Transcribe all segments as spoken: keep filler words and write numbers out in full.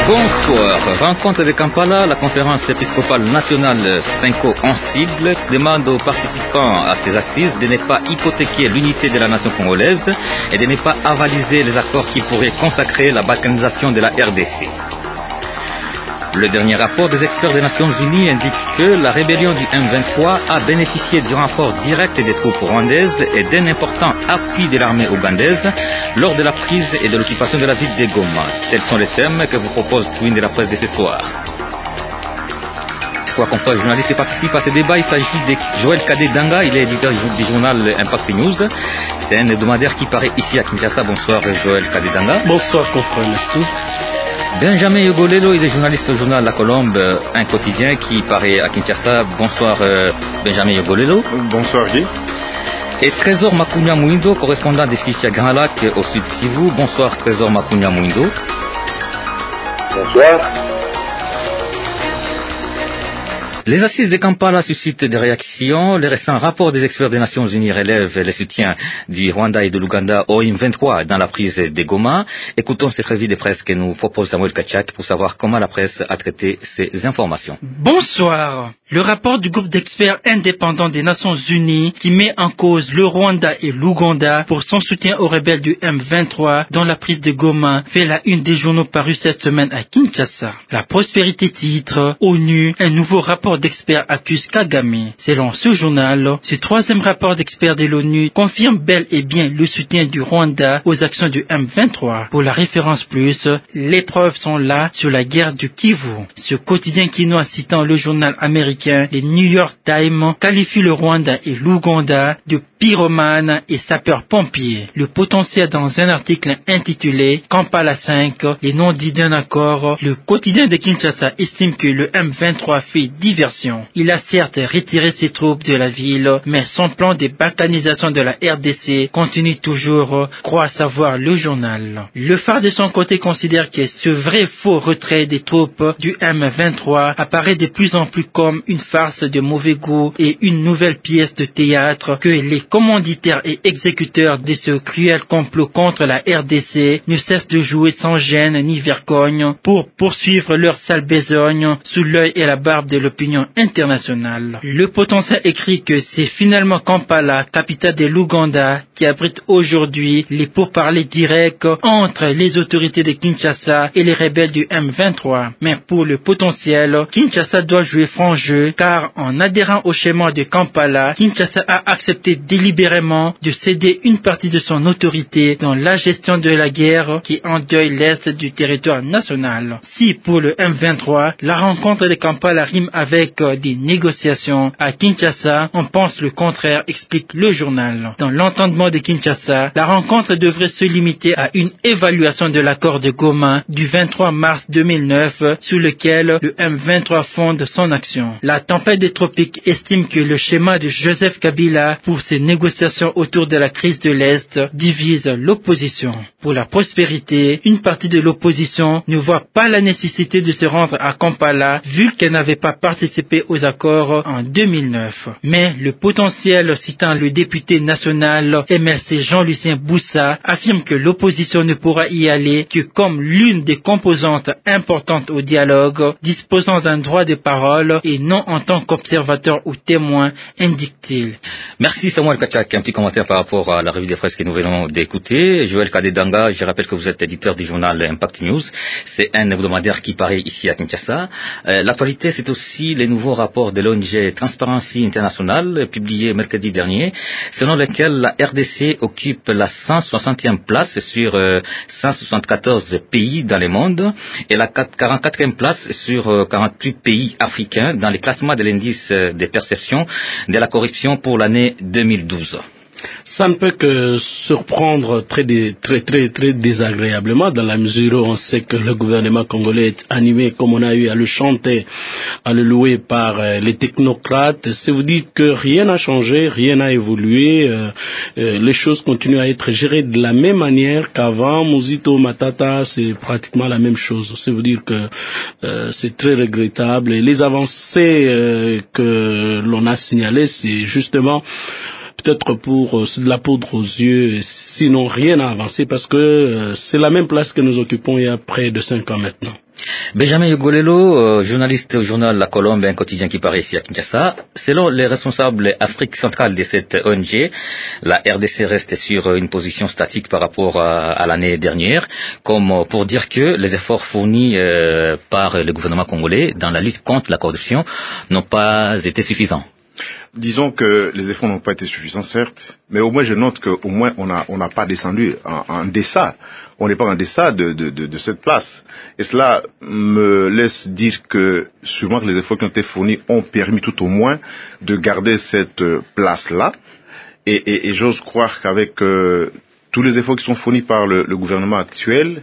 Bonsoir. Rencontre de Kampala, la conférence épiscopale nationale Cinco en sigle demande aux participants à ces assises de ne pas hypothéquer l'unité de la nation congolaise et de ne pas avaliser les accords qui pourraient consacrer la balkanisation de la R D C. Le dernier rapport des experts des Nations Unies indique que la rébellion du M vingt-trois a bénéficié du renfort direct des troupes rwandaises et d'un important appui de l'armée ougandaise lors de la prise et de l'occupation de la ville de Goma. Tels sont les thèmes que vous propose Twin de la presse de ce soir. Trois confrères journalistes qui participent à ce débat. Il s'agit de Joël Kadedanga, il est éditeur du journal Impact News. C'est un hebdomadaire qui paraît ici à Kinshasa. Bonsoir Joël Kadedanga. Bonsoir confrère, merci. Benjamin Yogolelo, il est journaliste au journal La Colombe, un quotidien qui paraît à Kinshasa. Bonsoir euh, Benjamin Yogolelo. Bonsoir Guy. Et Trésor Makunya Mouindo, correspondant des Sifia Grand Lac au sud Kivu. Bonsoir Trésor Makunya Mouindo. Bonsoir. Les assises de Kampala suscitent des réactions. Le récent rapport des experts des Nations Unies relève le soutien du Rwanda et de l'Ouganda au M vingt-trois dans la prise de Goma. Écoutons cette revue de presse que nous propose Samuel Kachak pour savoir comment la presse a traité ces informations. Bonsoir. Le rapport du groupe d'experts indépendants des Nations Unies qui met en cause le Rwanda et l'Ouganda pour son soutien aux rebelles du M vingt-trois dans la prise de Goma fait la une des journaux parus cette semaine à Kinshasa. La Prospérité titre ONU, un nouveau rapport d'experts accuse Kagame. Selon ce journal, ce troisième rapport d'experts de l'ONU confirme bel et bien le soutien du Rwanda aux actions du M vingt-trois. Pour la référence plus, les preuves sont là sur la guerre du Kivu. Ce quotidien quinois citant le journal américain le New York Times qualifie le Rwanda et l'Ouganda de pyromanes et sapeurs-pompiers. Le potentiel dans un article intitulé Kampala cinq, les non-dits d'un accord, le quotidien de Kinshasa estime que le M vingt-trois fait diversion. Il a certes retiré ses troupes de la ville, mais son plan de balkanisation de la R D C continue toujours, croit savoir le journal. Le Phare de son côté considère que ce vrai faux retrait des troupes du M vingt-trois apparaît de plus en plus comme une farce de mauvais goût et une nouvelle pièce de théâtre que les commanditaires et exécuteurs de ce cruel complot contre la R D C ne cessent de jouer sans gêne ni vergogne pour poursuivre leur sale besogne sous l'œil et la barbe de l'opinion internationale. Le potentiel écrit que c'est finalement Kampala, capitale de l'Ouganda, qui abrite aujourd'hui les pourparlers directs entre les autorités de Kinshasa et les rebelles du M vingt-trois. Mais pour le potentiel, Kinshasa doit jouer franc jeu car en adhérant au schéma de Kampala, Kinshasa a accepté délibérément de céder une partie de son autorité dans la gestion de la guerre qui endeuille l'est du territoire national. Si pour le M vingt-trois, la rencontre de Kampala rime avec des négociations, à Kinshasa, on pense le contraire, explique le journal. Dans l'entendement de Kinshasa, la rencontre devrait se limiter à une évaluation de l'accord de Goma du vingt-trois mars deux mille neuf sous lequel le M vingt-trois fonde son action. La tempête des tropiques estime que le schéma de Joseph Kabila pour ces négociations autour de la crise de l'Est divise l'opposition. Pour la prospérité, une partie de l'opposition ne voit pas la nécessité de se rendre à Kampala vu qu'elle n'avait pas participé aux accords en deux mille neuf. Mais le potentiel, citant le député national M L C Jean-Lucien Boussa, affirme que l'opposition ne pourra y aller que comme l'une des composantes importantes au dialogue, disposant d'un droit de parole et non en tant qu'observateur ou témoin, indique-t-il. Merci Samuel Kachak. Un petit commentaire par rapport à la revue des presse que nous venons d'écouter. Joël Kadedanga, je rappelle que vous êtes éditeur du journal Impact News. C'est un hebdomadaire qui paraît ici à Kinshasa. Euh, l'actualité, c'est aussi les nouveaux rapports de l'O N G Transparency International, publiés mercredi dernier, selon lesquels la R D C occupe la cent soixantième place sur euh, cent soixante-quatorze pays dans le monde et la quarante-quatrième place sur euh, quarante-huit pays africains dans les classements de l'indice des perceptions de la corruption pour l'année deux mille douze. Ça ne peut que surprendre très, dé, très, très, très désagréablement dans la mesure où on sait que le gouvernement congolais est animé, comme on a eu à le chanter, à le louer par euh, les technocrates. C'est vous dire que rien n'a changé, rien n'a évolué. Euh, euh, les choses continuent à être gérées de la même manière qu'avant. Muzito Matata, c'est pratiquement la même chose. C'est vous dire que euh, c'est très regrettable. Et les avancées euh, que l'on a signalées, c'est justement peut-être pour euh, de la poudre aux yeux, sinon rien n'a avancé parce que euh, c'est la même place que nous occupons il y a près de cinq ans maintenant. Benjamin Yogolelo, euh, journaliste au journal La Colombe, un quotidien qui paraît ici à Kinshasa. Selon les responsables Afrique centrale de cette O N G, la R D C reste sur une position statique par rapport à, à l'année dernière, comme pour dire que les efforts fournis euh, par le gouvernement congolais dans la lutte contre la corruption n'ont pas été suffisants. Disons que les efforts n'ont pas été suffisants, certes, mais au moins je note qu'au moins on n'a on n'a pas descendu en, en deçà. On n'est pas en deçà de, de, de, de cette place. Et cela me laisse dire que sûrement que les efforts qui ont été fournis ont permis tout au moins de garder cette place-là. Et, et, et j'ose croire qu'avec euh, tous les efforts qui sont fournis par le, le gouvernement actuel,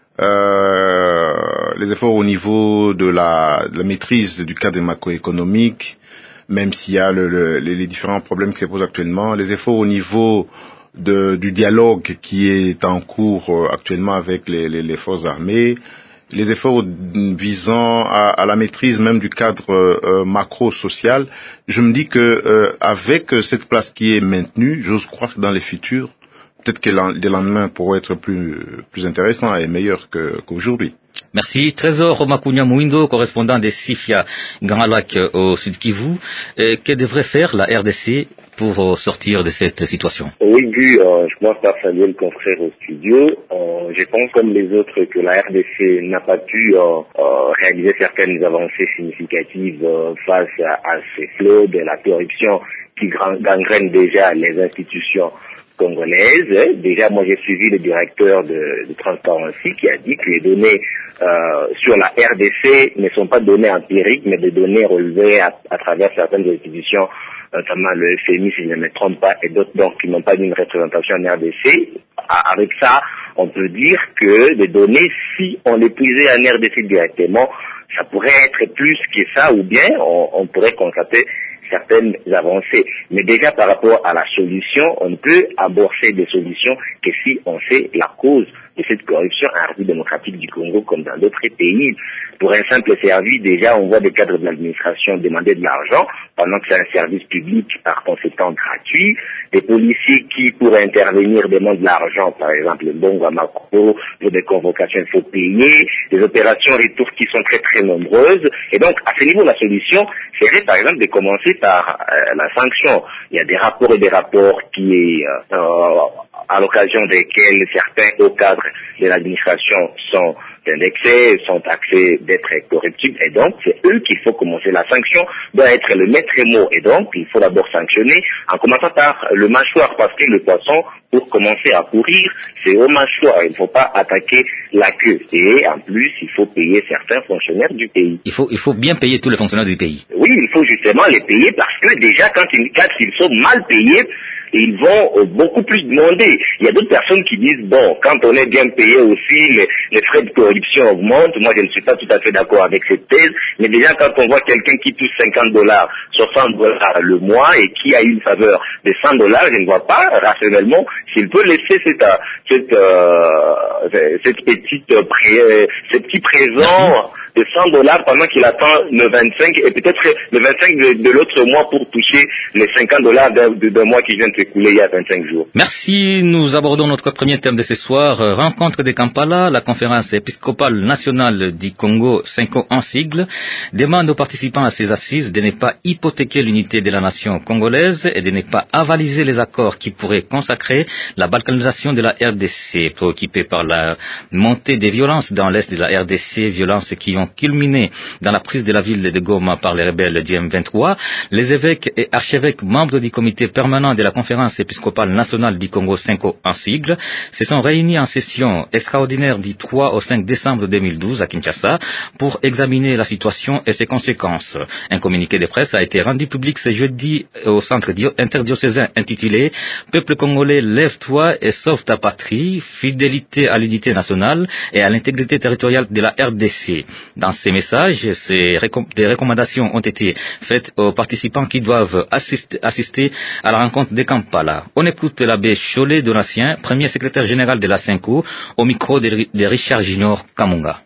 euh, les efforts au niveau de la, de la maîtrise du cadre macroéconomique, même s'il y a le, le, les différents problèmes qui se posent actuellement, les efforts au niveau de, du dialogue qui est en cours euh, actuellement avec les, les, les forces armées, les efforts visant à, à la maîtrise même du cadre euh, macro-social, je me dis que euh, avec cette place qui est maintenue, j'ose croire que dans les futurs, peut-être que les lendemains pourront être plus, plus intéressants et meilleurs que, qu'aujourd'hui. Merci. Trésor Makunya Mouindo, correspondant des Sifia Grand Lac au Sud Kivu. Euh, que devrait faire la R D C pour sortir de cette situation? Oui, Gu, euh, je commence par saluer le confrère au studio. Euh, je pense comme les autres que la R D C n'a pas pu euh, euh, réaliser certaines avancées significatives euh, face à, à ces flots de la corruption qui gangrènent déjà les institutions congolaise. Déjà, moi, j'ai suivi le directeur de, de Transparency qui a dit que les données euh, sur la R D C ne sont pas données empiriques, mais des données relevées à, à travers certaines institutions, notamment le F M I, si je ne me trompe pas, et d'autres donc qui n'ont pas une représentation en R D C. Avec ça, on peut dire que les données, si on les puisait en R D C directement, ça pourrait être plus que ça, ou bien on, on pourrait constater certaines avancées. Mais déjà par rapport à la solution, on ne peut aborder des solutions que si on sait la cause de cette corruption en République démocratique du Congo comme dans d'autres pays. Pour un simple service, déjà on voit des cadres de l'administration demander de l'argent pendant que c'est un service public par conséquent gratuit. Des policiers qui, pour intervenir, demandent de l'argent, par exemple le Bongo à Macro, pour des convocations, il faut payer. Des opérations retour qui sont très très nombreuses. Et donc, à ce niveau, la solution serait par exemple de commencer par euh, la sanction. Il y a des rapports et des rapports qui, euh, à l'occasion desquels certains hauts cadres de l'administration sont indexés, sont taxés d'être corruptibles, et donc c'est eux qu'il faut commencer. La sanction doit être le maître mot, et donc il faut d'abord sanctionner en commençant par le mâchoire, parce que le poisson, pour commencer à courir, c'est au mâchoire, il ne faut pas attaquer la queue, et en plus il faut payer certains fonctionnaires du pays. Il faut, il faut bien payer tous les fonctionnaires du pays. Oui, il faut justement les payer, parce que déjà quand ils, quand ils sont mal payés, ils vont beaucoup plus demander. Il y a d'autres personnes qui disent, bon, quand on est bien payé aussi, les, les frais de corruption augmentent. Moi, je ne suis pas tout à fait d'accord avec cette thèse. Mais déjà, quand on voit quelqu'un qui touche cinquante dollars, soixante dollars le mois et qui a une faveur de cent dollars, je ne vois pas rationnellement s'il peut laisser cette, cette, euh, cette petite, euh, pré, ce petit présent de cent dollars pendant qu'il attend le vingt-cinq et peut-être le vingt-cinq de, de l'autre mois pour toucher les cinquante dollars d'un, d'un mois qui vient de s'écouler il y a vingt-cinq jours. Merci. Nous abordons notre premier thème de ce soir, rencontre de Kampala. La conférence épiscopale nationale du Congo, cinq O en sigle, demande aux participants à ces assises de ne pas hypothéquer l'unité de la nation congolaise et de ne pas avaliser les accords qui pourraient consacrer la balkanisation de la R D C. Préoccupé par la montée des violences dans l'est de la R D C, violences qui ont culminé dans la prise de la ville de Goma par les rebelles du M vingt-trois, les évêques et archevêques membres du comité permanent de la conférence épiscopale nationale du Congo, cinq O en sigle, se sont réunis en session extraordinaire du trois au cinq décembre deux mille douze à Kinshasa pour examiner la situation et ses conséquences. Un communiqué de presse a été rendu public ce jeudi au centre interdiocésain intitulé « Peuple congolais, lève-toi et sauve ta patrie, fidélité à l'unité nationale et à l'intégrité territoriale de la R D C ». Dans ces messages, ces récom- des recommandations ont été faites aux participants qui doivent assister, assister à la rencontre de Kampala. On écoute l'abbé Cholet Donatien, premier secrétaire général de la cinq O, au micro de, de Richard Junior Kamunga.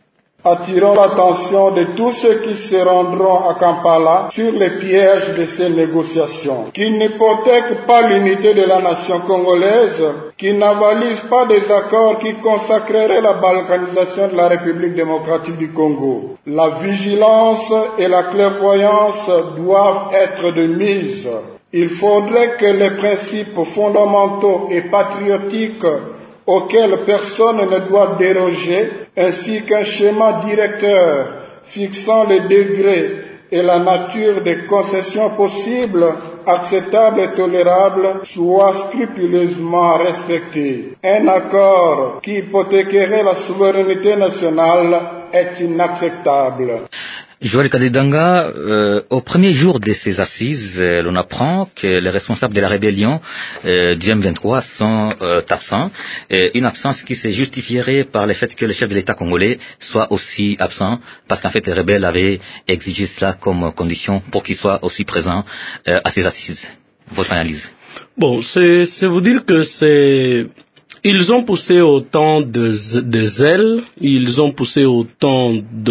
Attirons l'attention de tous ceux qui se rendront à Kampala sur les pièges de ces négociations, qui n'hypothèquent pas l'unité de la nation congolaise, qui n'avalisent pas des accords qui consacreraient la balkanisation de la République démocratique du Congo. La vigilance et la clairvoyance doivent être de mise. Il faudrait que les principes fondamentaux et patriotiques auxquels personne ne doit déroger, ainsi qu'un schéma directeur fixant les degrés et la nature des concessions possibles, acceptables et tolérables, soient scrupuleusement respectés. Un accord qui hypothéquerait la souveraineté nationale est inacceptable. Joël Kadedanga, euh, au premier jour de ces assises, euh, l'on apprend que les responsables de la rébellion euh, du M vingt-trois sont euh, absents, et une absence qui se justifierait par le fait que le chef de l'État congolais soit aussi absent, parce qu'en fait les rebelles avaient exigé cela comme condition pour qu'il soit aussi présent euh, à ces assises. Votre analyse? Bon, c'est, c'est vous dire que c'est... Ils ont poussé autant de, de zèle, ils ont poussé autant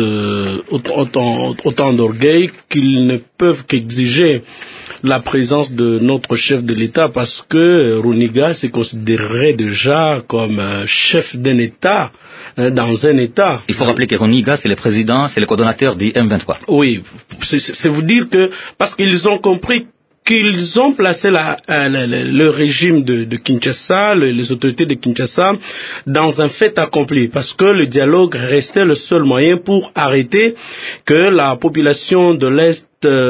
de, autant, autant d'orgueil qu'ils ne peuvent qu'exiger la présence de notre chef de l'État, parce que Runiga se considérerait déjà comme chef d'un État, dans un État. Il faut rappeler que Runiga, c'est le président, c'est le coordonnateur du M vingt-trois. Oui, c'est, c'est vous dire que, parce qu'ils ont compris qu'ils ont placé la, euh, le, le régime de, de Kinshasa, le, les autorités de Kinshasa, dans un fait accompli, parce que le dialogue restait le seul moyen pour arrêter que la population de l'Est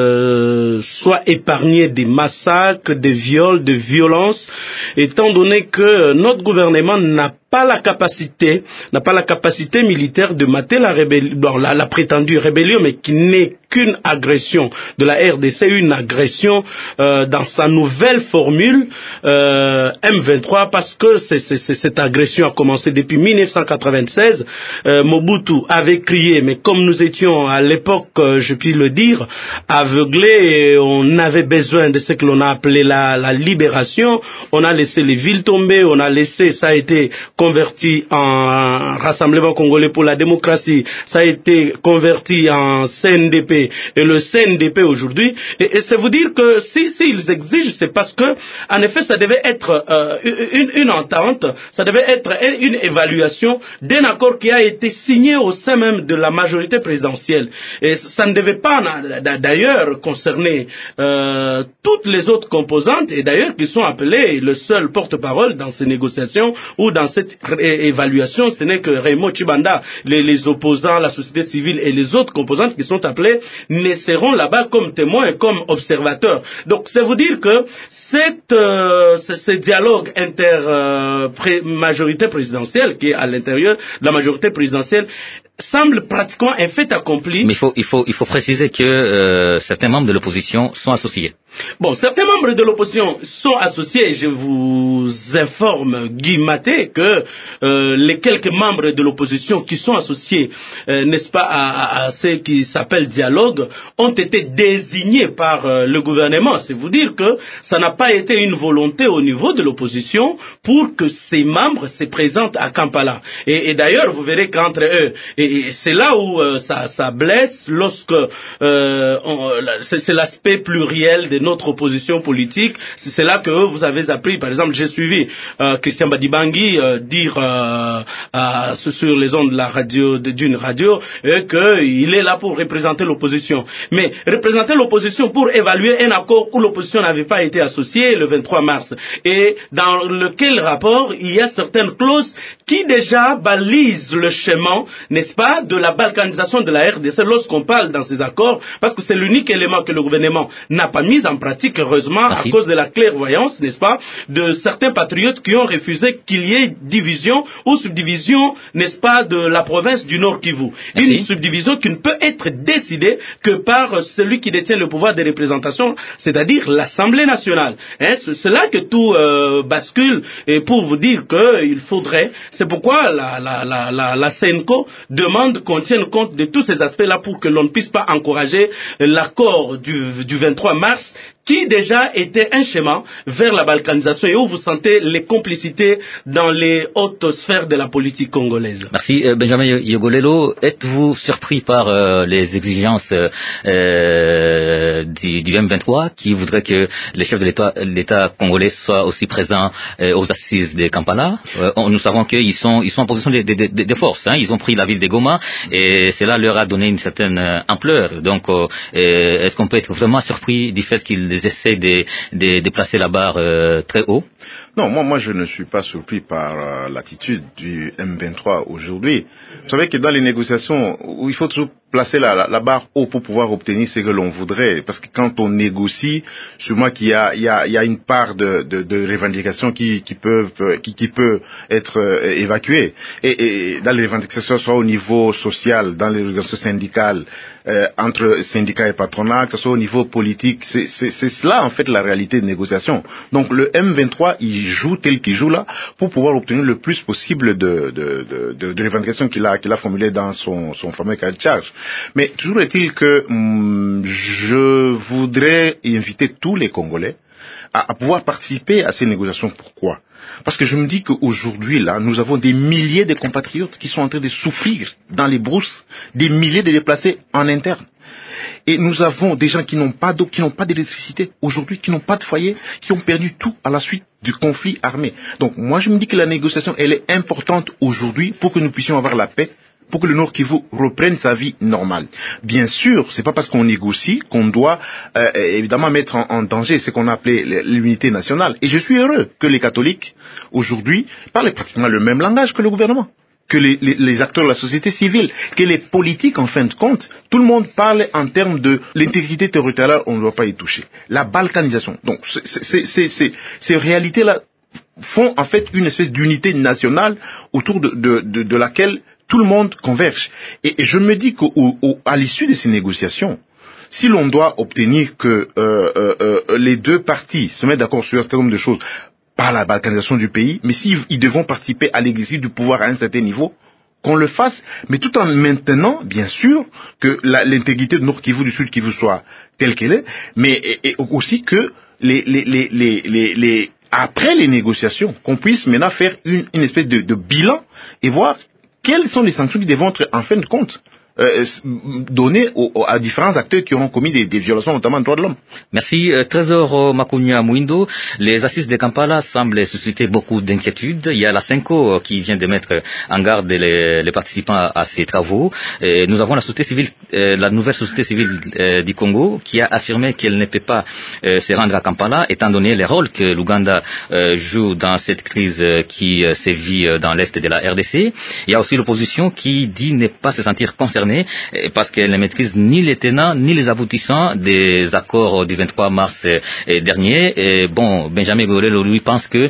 euh, soit épargnée des massacres, des viols, des violences, étant donné que notre gouvernement n'a pas la capacité, n'a pas la capacité militaire de mater la rébellion, bon, la, la prétendue rébellion, mais qui n'est qu'une agression de la R D C, une agression euh, dans sa nouvelle formule euh, M vingt-trois, parce que c'est, c'est, c'est, cette agression a commencé depuis mille neuf cent quatre-vingt-seize. Euh, Mobutu avait crié, mais comme nous étions à l'époque, euh, je puis le dire, aveuglés, et on avait besoin de ce que l'on a appelé la, la libération. On a laissé les villes tomber, on a laissé, ça a été converti en Rassemblement Congolais pour la démocratie, ça a été converti en C N D P, et le C N D P aujourd'hui, et, et c'est vous dire que si, si ils exigent, c'est parce que, en effet, ça devait être euh, une, une entente, ça devait être une évaluation d'un accord qui a été signé au sein même de la majorité présidentielle, et ça ne devait pas d'ailleurs concerner euh, toutes les autres composantes, et d'ailleurs qui sont appelés le seul porte-parole dans ces négociations ou dans cette évaluation, ce n'est que Raymond Chibanda. Les, les opposants, la société civile et les autres composantes qui sont appelées ne seront là-bas comme témoins et comme observateurs. Donc c'est vous dire que cette, euh, ce, ce dialogue inter-majorité euh, présidentielle qui est à l'intérieur de la majorité présidentielle semble pratiquement un fait accompli. Mais il faut, il faut, il faut préciser que euh, certains membres de l'opposition sont associés. Bon, certains membres de l'opposition sont associés, et je vous informe, Guy Maté, que euh, les quelques membres de l'opposition qui sont associés, euh, n'est-ce pas, à, à, à ce qui s'appelle dialogue, ont été désignés par euh, le gouvernement. C'est vous dire que ça n'a pas été une volonté au niveau de l'opposition pour que ces membres se présentent à Kampala. Et, et d'ailleurs, vous verrez qu'entre eux, et, et c'est là où euh, ça, ça blesse, lorsque euh, on, c'est, c'est l'aspect pluriel de notre opposition politique. C'est là que vous avez appris, par exemple, j'ai suivi euh, Christian Badibangi euh, dire euh, euh, sur les ondes de la radio, d'une radio, euh, qu'il est là pour représenter l'opposition. Mais représenter l'opposition pour évaluer un accord où l'opposition n'avait pas été associée le vingt-trois mars, et dans lequel rapport il y a certaines clauses qui déjà balisent le chemin, n'est-ce pas, de la balkanisation de la R D C lorsqu'on parle dans ces accords, parce que c'est l'unique élément que le gouvernement n'a pas mis en pratique, heureusement, Merci. à cause de la clairvoyance, n'est-ce pas, de certains patriotes qui ont refusé qu'il y ait division ou subdivision, n'est-ce pas, de la province du Nord Kivu. Merci. Une subdivision qui ne peut être décidée que par celui qui détient le pouvoir de représentation, c'est-à-dire l'Assemblée nationale. Hein, c'est, c'est là que tout euh, bascule, et pour vous dire qu'il faudrait, c'est pourquoi la, la, la, la, la C E N C O demande qu'on tienne compte de tous ces aspects-là pour que l'on ne puisse pas encourager l'accord du, du vingt-trois mars qui déjà était un chemin vers la balkanisation et où vous sentez les complicités dans les hautes sphères de la politique congolaise. Merci. Euh, Benjamin Yogolelo, êtes-vous surpris par euh, les exigences euh, du, du M vingt-trois qui voudrait que les chefs de l'État, l'État congolais soient aussi présents euh, aux assises de Kampala? euh, on, Nous savons qu'ils sont, ils sont en position de, de, de, de force. Hein. Ils ont pris la ville de Goma et cela leur a donné une certaine euh, ampleur. Donc, euh, est-ce qu'on peut être vraiment surpris du fait qu'ils essaient de, de, de placer la barre euh, très haut? Non, moi, moi, je ne suis pas surpris par euh, l'attitude du M vingt-trois aujourd'hui. Vous savez que dans les négociations, où il faut toujours placer la, la, la barre haut pour pouvoir obtenir ce que l'on voudrait. Parce que quand on négocie, sûrement qu'il y a, il y a, il y a une part de, de, de revendications qui, qui peuvent, qui, qui peut être euh, évacuée. Et, et dans les revendications, soit au niveau social, dans les organisations syndicales, euh, entre syndicats et patronat, que ce soit au niveau politique, c'est, c'est, c'est cela en fait la réalité de négociation. Donc le M vingt-trois, il joue tel qu'il joue là pour pouvoir obtenir le plus possible de, de, de, de, de revendications qu'il a, qu'il a formulées dans son, son fameux cahier de charge. Mais toujours est-il que hum, je voudrais inviter tous les Congolais à, à pouvoir participer à ces négociations. Pourquoi? Parce que je me dis qu'aujourd'hui, là, nous avons des milliers de compatriotes qui sont en train de souffrir dans les brousses, des milliers de déplacés en interne. Et nous avons des gens qui n'ont pas d'eau, qui n'ont pas d'électricité, aujourd'hui, qui n'ont pas de foyer, qui ont perdu tout à la suite du conflit armé. Donc, moi, je me dis que la négociation, elle est importante aujourd'hui pour que nous puissions avoir la paix, pour que le Nord Kivu reprenne sa vie normale. Bien sûr, c'est pas parce qu'on négocie qu'on doit euh, évidemment mettre en, en danger ce qu'on a appelé l'unité nationale. Et je suis heureux que les catholiques, aujourd'hui, parlent pratiquement le même langage que le gouvernement, que les, les, les acteurs de la société civile, que les politiques, en fin de compte, tout le monde parle en termes de l'intégrité territoriale, on ne doit pas y toucher. La balkanisation. Donc, c'est, c'est, c'est, c'est, ces réalités-là font en fait une espèce d'unité nationale autour de, de, de, de laquelle tout le monde converge. Et, et je me dis qu'à l'issue de ces négociations, si l'on doit obtenir que euh, euh, euh, les deux parties se mettent d'accord sur un certain nombre de choses par la balkanisation du pays, mais s'ils ils devront participer à l'exercice du pouvoir à un certain niveau, qu'on le fasse, mais tout en maintenant, bien sûr, que la, l'intégrité de Nord Kivu, du Sud Kivu soit telle qu'elle est, mais et, et aussi que les, les, les, les, les, les, après les négociations, qu'on puisse maintenant faire une, une espèce de, de bilan et voir quelles sont les sanctions qui devront être en fin de compte euh, données aux, aux, à différents acteurs qui auront commis des, des violations, notamment des droits de l'homme. Merci. Euh, Trésor Makunya Mwindo, les assises de Kampala semblent susciter beaucoup d'inquiétudes. Il y a la Senko qui vient de mettre en garde les, les participants à, à ces travaux. Et nous avons la société civile, euh, la nouvelle société civile euh, du Congo qui a affirmé qu'elle ne peut pas euh, se rendre à Kampala étant donné les rôles que l'Ouganda euh, joue dans cette crise qui euh, sévit dans l'est de la R D C. Il y a aussi l'opposition qui dit ne pas se sentir concernée parce qu'elle ne maîtrise ni les tenants ni les aboutissants des accords du vingt-trois mars dernier. Et bon, Benjamin Yogolelo, lui, pense que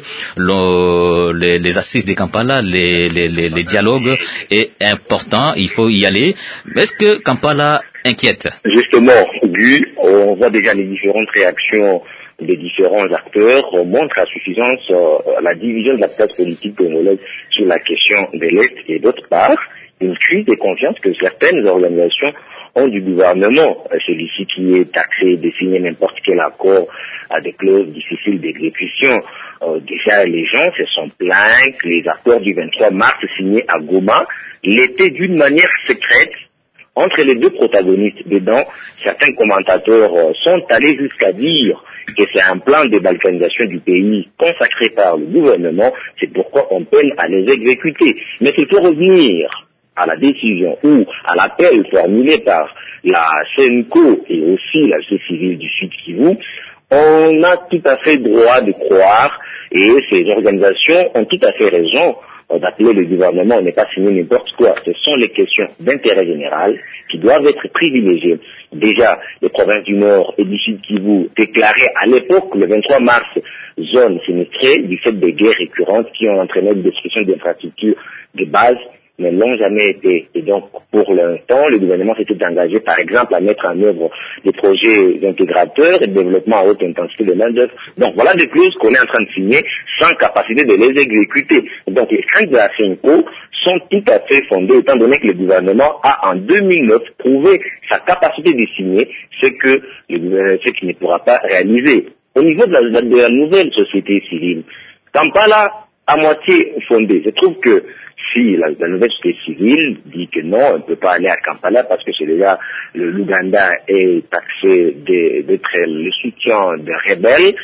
le, les, les assises de Kampala, les, les, les, les dialogues est important, il faut y aller. Est-ce que Kampala inquiète? Justement, Guy, on voit déjà les différentes réactions des différents acteurs montrent à suffisance euh, la division de la place politique congolaise sur la question de l'Est et d'autre part, une crise de confiance que certaines organisations ont du gouvernement. Celui-ci qui est taxé de signer n'importe quel accord à des clauses difficiles d'exécution. Euh, déjà, les gens se sont plaints que les accords du vingt-trois mars signés à Goma l'étaient d'une manière secrète entre les deux protagonistes. Dedans, certains commentateurs euh, sont allés jusqu'à dire que c'est un plan de balkanisation du pays consacré par le gouvernement, c'est pourquoi on peine à les exécuter. Mais il faut revenir à la décision ou à l'appel formulé par la Senko et aussi la société civile du Sud Kivu. On a tout à fait droit de croire, et ces organisations ont tout à fait raison d'appeler le gouvernement, on n'est pas signé n'importe quoi. Ce sont les questions d'intérêt général qui doivent être privilégiées. Déjà, les provinces du Nord et du Sud Kivu déclaraient à l'époque, le vingt-trois mars, zone sinistrée du fait des guerres récurrentes qui ont entraîné une destruction d'infrastructures de base. ne l'ont jamais été. Et donc, pour l'instant, le gouvernement s'était engagé, par exemple, à mettre en œuvre des projets intégrateurs et de développement à haute intensité de main-d'œuvre. Donc, voilà des clauses qu'on est en train de signer sans capacité de les exécuter. Donc, les craintes de la FENCO sont tout à fait fondées, étant donné que le gouvernement a, en deux mille neuf, prouvé sa capacité de signer ce que le, ce qu'il ne pourra pas réaliser. Au niveau de la, de la nouvelle société civile, Kampala, à moitié fondée. Je trouve que si la, la nouvelle société civile dit que non, on ne peut pas aller à Kampala parce que c'est déjà, l'Ouganda est taxé d'être le soutien de rebelles,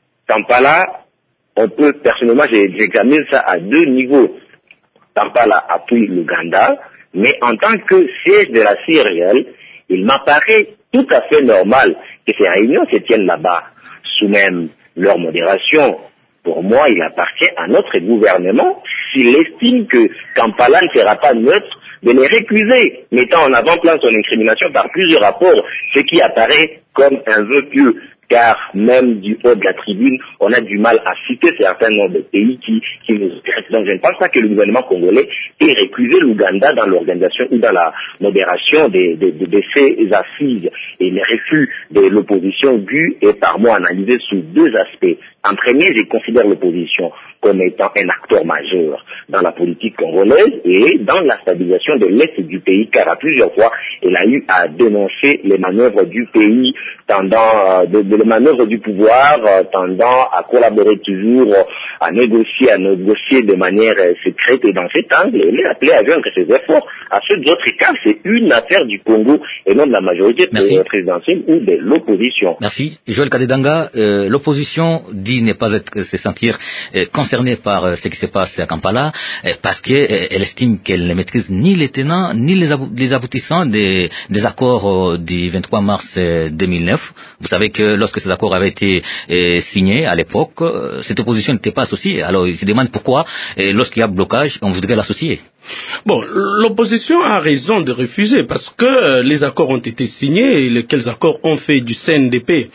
Kampala, on peut, personnellement, j'examine ça à deux niveaux. Kampala appuie l'Ouganda, mais en tant que siège de la C I R G L, il m'apparaît tout à fait normal que ces réunions se tiennent là-bas, sous même leur modération. Pour moi, il appartient à notre gouvernement, s'il estime que Kampala ne sera pas neutre, de les récuser, mettant en avant-plan son incrimination par plusieurs rapports, ce qui apparaît comme un vœu pieux. Car même du haut de la tribune, on a du mal à citer certains nombres de pays qui, qui nous intéressent. Donc je ne pense pas que le gouvernement congolais ait récusé l'Ouganda dans l'organisation ou dans la modération de, de, de, de ces assises. Et le refus de l'opposition dû est par moi analysé sous deux aspects. En premier, je considère l'opposition comme étant un acteur majeur dans la politique congolaise et dans la stabilisation de l'Est du pays, car à plusieurs fois, elle a eu à dénoncer les manœuvres du pays tendant, de, de les manœuvres du pouvoir, tendant à collaborer toujours, à négocier, à négocier de manière secrète. Et dans cet angle, elle est appelée à vaincre ses efforts. À ceux d'autres cas, c'est une affaire du Congo et non de la majorité Merci. présidentielle ou de l'opposition. Merci. Joël Kadedanga, euh, l'opposition dit ne pas être, se sentir euh, concernée par euh, ce qui se passe à Kampala euh, parce qu'elle euh, estime qu'elle ne maîtrise ni les tenants ni les, abou les aboutissants des, des accords euh, du vingt-trois mars euh, deux mille neuf. Vous savez que lorsque ces accords avaient été euh, signés à l'époque, euh, cette opposition n'était pas associée. Alors il se demande pourquoi, euh, lorsqu'il y a blocage, on voudrait l'associer. Bon, l'opposition a raison de refuser parce que euh, les accords ont été signés et lesquels accords ont fait du C N D P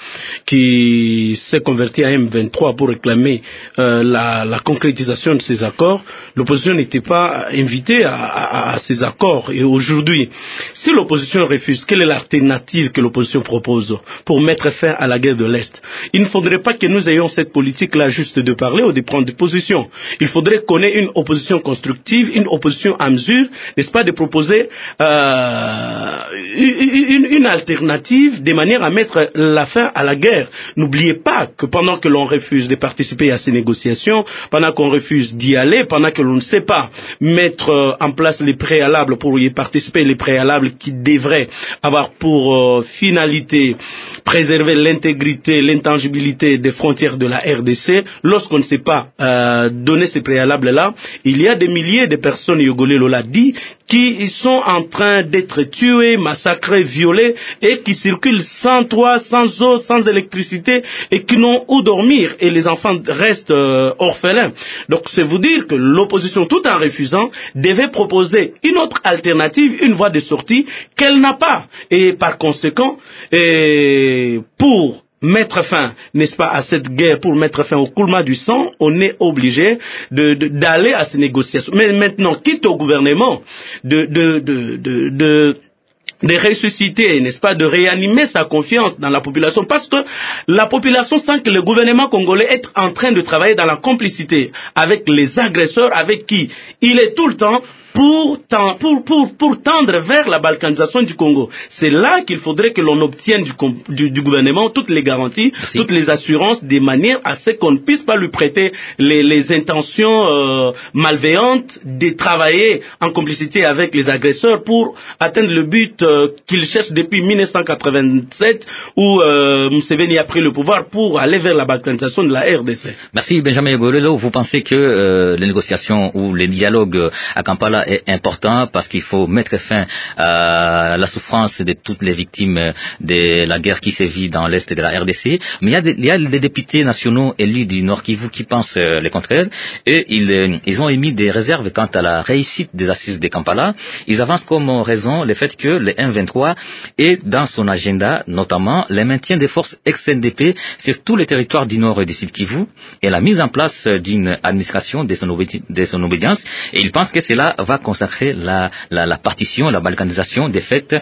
qui s'est converti à M vingt-trois pour réclamer euh, la, la concrétisation de ces accords. L'opposition n'était pas invitée à, à, à ces accords et aujourd'hui, si l'opposition refuse, quelle est l'alternative que l'opposition propose pour mettre fin à la guerre de l'Est? Il ne faudrait pas que nous ayons cette politique-là juste de parler ou de prendre des positions. Il faudrait qu'on ait une opposition constructive, une opposition à mesure, n'est-ce pas, de proposer euh, une, une alternative de manière à mettre la fin à la guerre. N'oubliez pas que pendant que l'on refuse de participer à ces négociations, pendant qu'on refuse d'y aller, pendant que l'on ne sait pas mettre euh, en place les préalables pour y participer, les préalables qui devraient avoir pour euh, finalité préserver l'intégrité, l'intangibilité des frontières de la R D C, lorsqu'on ne sait pas euh, donner ces préalables-là, il y a des milliers de personnes, Yogolé l'a dit, qui sont en train d'être tués, massacrés, violés et qui circulent sans toit, sans eau, sans électricité et qui n'ont où dormir et les enfants restent euh, orphelins. Donc c'est vous dire que l'opposition, tout en refusant, devait proposer une autre alternative, une voie de sortie qu'elle n'a pas. Et par conséquent, et pour mettre fin, n'est-ce pas, à cette guerre, pour mettre fin au coulement du sang, on est obligé de, de, d'aller à ces négociations. Mais maintenant, quitte au gouvernement de, de, de, de, de de ressusciter, n'est-ce pas, de réanimer sa confiance dans la population, parce que la population sent que le gouvernement congolais est en train de travailler dans la complicité avec les agresseurs avec qui il est tout le temps pour, pour, pour, pour tendre vers la balkanisation du Congo. C'est là qu'il faudrait que l'on obtienne du, du, du gouvernement toutes les garanties, Merci. toutes les assurances, de manière à ce qu'on ne puisse pas lui prêter les, les intentions euh, malveillantes de travailler en complicité avec les agresseurs pour atteindre le but euh, qu'il cherche depuis mille neuf cent quatre-vingt-sept où euh, Museveni a pris le pouvoir pour aller vers la balkanisation de la R D C. Merci Benjamin Yogolelo. Vous pensez que euh, les négociations ou les dialogues à Kampala est important parce qu'il faut mettre fin à la souffrance de toutes les victimes de la guerre qui sévit dans l'Est de la R D C. Mais il y a des, il y a des députés nationaux élus du Nord Kivu qui pensent euh, le contraire et ils, ils ont émis des réserves quant à la réussite des assises de Kampala. Ils avancent comme raison le fait que le M vingt-trois est dans son agenda, notamment le maintien des forces ex-N D P sur tous les territoires du Nord et du Sud Kivu et la mise en place d'une administration de son, obédi- de son obédience. Et ils pensent que cela va va consacrer la, la, la partition, la balkanisation des faits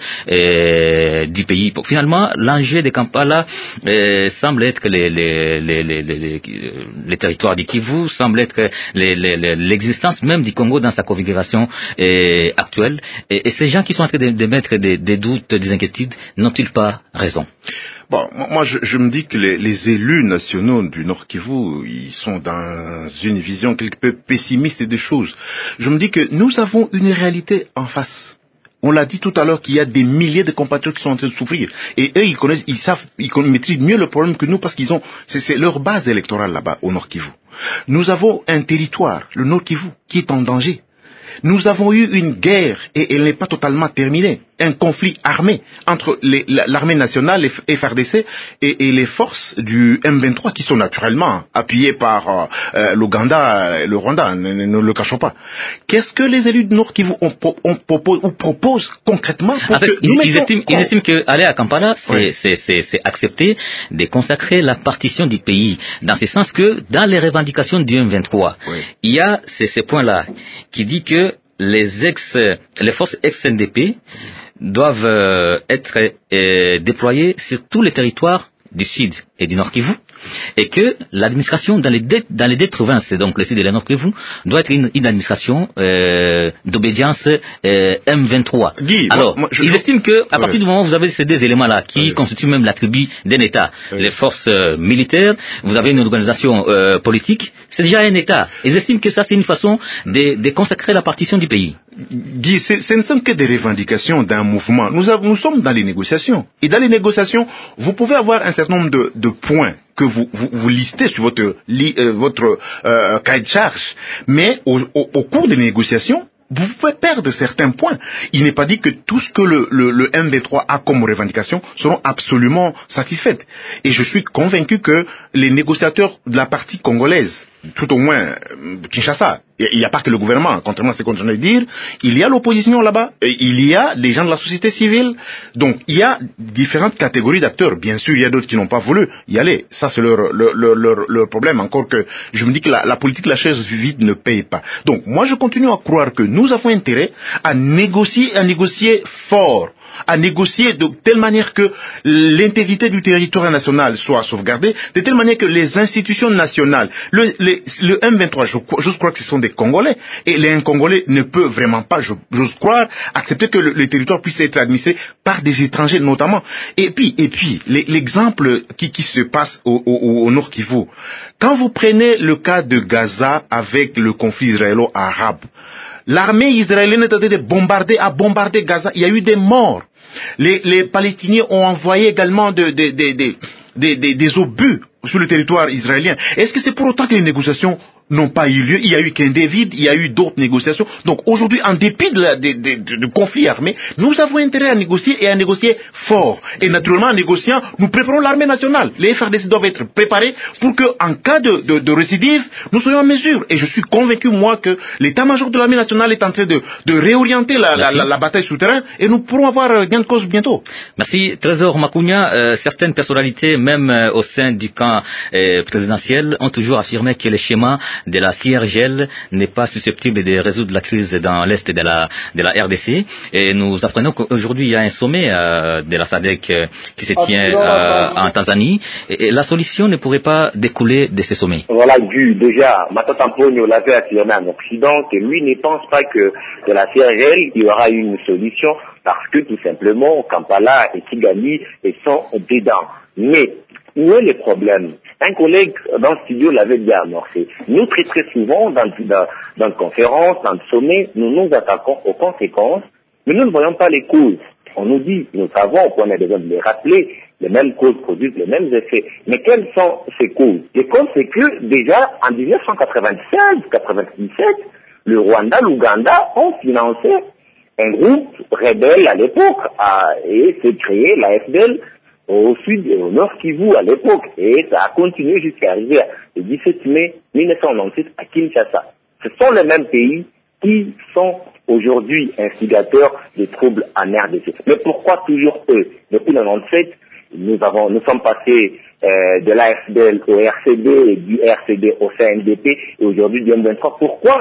euh, du pays. Finalement, l'enjeu de Kampala euh, semble être les, les, les, les, les, les territoires du Kivu, semble être les, les, les, l'existence même du Congo dans sa configuration euh, actuelle. Et, et ces gens qui sont en train de, de mettre des, des doutes, des inquiétudes, n'ont-ils pas raison? Bon, moi, je, je me dis que les, les élus nationaux du Nord Kivu, ils sont dans une vision quelque peu pessimiste des choses. Je me dis que nous avons une réalité en face. On l'a dit tout à l'heure qu'il y a des milliers de compatriotes qui sont en train de souffrir. Et eux, ils connaissent, ils savent, ils maîtrisent mieux le problème que nous parce qu'ils ont, c'est, c'est leur base électorale là-bas, au Nord Kivu. Nous avons un territoire, le Nord Kivu, qui est en danger. Nous avons eu une guerre, et elle n'est pas totalement terminée, un conflit armé entre les, l'armée nationale, les F R D C, et, et les forces du M vingt-trois, qui sont naturellement appuyées par euh, l'Ouganda et le Rwanda, ne, ne, ne le cachons pas. Qu'est-ce que les élus du Nord Kivu ont, ont propose, ou proposent concrètement pour en fait, que ils, nous ils, estiment, ils estiment qu'aller à Kampala, c'est, oui. c'est, c'est, c'est accepter de consacrer la partition du pays, dans ce sens que dans les revendications du M vingt-trois, oui. il y a ces, ces points-là qui dit que les ex, les forces ex-N D P doivent euh, être euh, déployées sur tous les territoires du Sud et du Nord Kivu, et que l'administration dans les deux, dans les deux provinces, donc le Sud et le Nord Kivu, doit être une, une administration euh, d'obédience euh, M vingt-trois. Guy, alors, moi, moi, je, ils je... estiment que à ouais. partir du moment où vous avez ces deux éléments-là, qui ouais. constituent même l'attribut d'un État, ouais. les forces euh, militaires, vous avez une organisation euh, politique, c'est déjà un État. Ils estiment que ça, c'est une façon de, de consacrer la partition du pays. Guy, ce ne sont que des revendications d'un mouvement. Nous, avons, nous sommes dans les négociations. Et dans les négociations, vous pouvez avoir un certain nombre de, de points que vous, vous, vous listez sur votre, li, euh, votre euh, cahier de charge. Mais au, au, au cours des négociations, vous pouvez perdre certains points. Il n'est pas dit que tout ce que le, le, le M vingt-trois a comme revendication seront absolument satisfaites. Et je suis convaincu que les négociateurs de la partie congolaise, tout au moins Kinshasa, il n'y a pas que le gouvernement, contrairement à ce qu'on vient de dire, il y a l'opposition là-bas, et il y a des gens de la société civile, donc il y a différentes catégories d'acteurs. Bien sûr, il y a d'autres qui n'ont pas voulu y aller, ça c'est leur, leur, leur, leur problème, encore que je me dis que la, la politique, la chaise vide ne paye pas. Donc moi je continue à croire que nous avons intérêt à négocier, à négocier fort, à négocier de telle manière que l'intégrité du territoire national soit sauvegardée, de telle manière que les institutions nationales, le, le, le M vingt-trois, je, je crois que ce sont des Congolais, et les Congolais ne peuvent vraiment pas, je, j'ose croire, accepter que le, le territoire puisse être administré par des étrangers notamment. Et puis, et puis l'exemple qui, qui se passe au, au, au Nord Kivu, quand vous prenez le cas de Gaza avec le conflit israélo-arabe, l'armée israélienne est en train de bombarder, à bombarder Gaza, il y a eu des morts. Les, les Palestiniens ont envoyé également de, de, de, de, de, de, des obus sur le territoire israélien. Est-ce que c'est pour autant que les négociations n'ont pas eu lieu? Il y a eu Camp David, il y a eu d'autres négociations. Donc aujourd'hui, en dépit de la, de, de, de, de conflits armés, nous avons intérêt à négocier et à négocier fort. Et naturellement, en négociant, nous préparons l'armée nationale. Les F R D C doivent être préparés pour que, en cas de, de, de récidive, nous soyons en mesure. Et je suis convaincu, moi, que l'état-major de l'armée nationale est en train de, de réorienter la, la, la, la bataille souterraine, et nous pourrons avoir gain de cause bientôt. Merci. Trésor Makunya, euh, certaines personnalités, même euh, au sein du camp euh, présidentiel, ont toujours affirmé que le schéma de la C I R G L n'est pas susceptible de résoudre la crise dans l'est de la, de la R D C. Et nous apprenons qu'aujourd'hui il y a un sommet euh, de la S A D C euh, qui se tient euh, en Tanzanie. Et, et la solution ne pourrait pas découler de ce sommet. Voilà, Gu, déjà, Matata Mpogno l'avait affirmé en Occident que lui ne pense pas que de la C I R G L il y aura une solution parce que tout simplement Kampala et Kigali sont dedans. Mais où est le problème? Un collègue dans le studio l'avait bien amorcé. Nous, très très souvent, dans, dans, dans une conférence, dans le sommet, nous nous attaquons aux conséquences, mais nous ne voyons pas les causes. On nous dit, nous savons qu'on a besoin de les rappeler, les mêmes causes produisent les mêmes effets. Mais quelles sont ces causes? Les causes, c'est que déjà, en dix-neuf cent quatre-vingt-seize quatre-vingt-dix-sept, le Rwanda, l'Ouganda ont financé un groupe rebelle à l'époque, à, et s'est créé la F D L, au sud et au nord Kivu à l'époque, et ça a continué jusqu'à arriver le dix-sept mai mille neuf cent quatre-vingt-six à Kinshasa. Ce sont les mêmes pays qui sont aujourd'hui instigateurs des troubles en R D C. Mais pourquoi toujours eux? Depuis mille neuf cent quatre-vingt-sept, nous avons, nous sommes passés euh, de l'A F D L au R C D et du R C D au C N D P et aujourd'hui du M vingt-trois. Pourquoi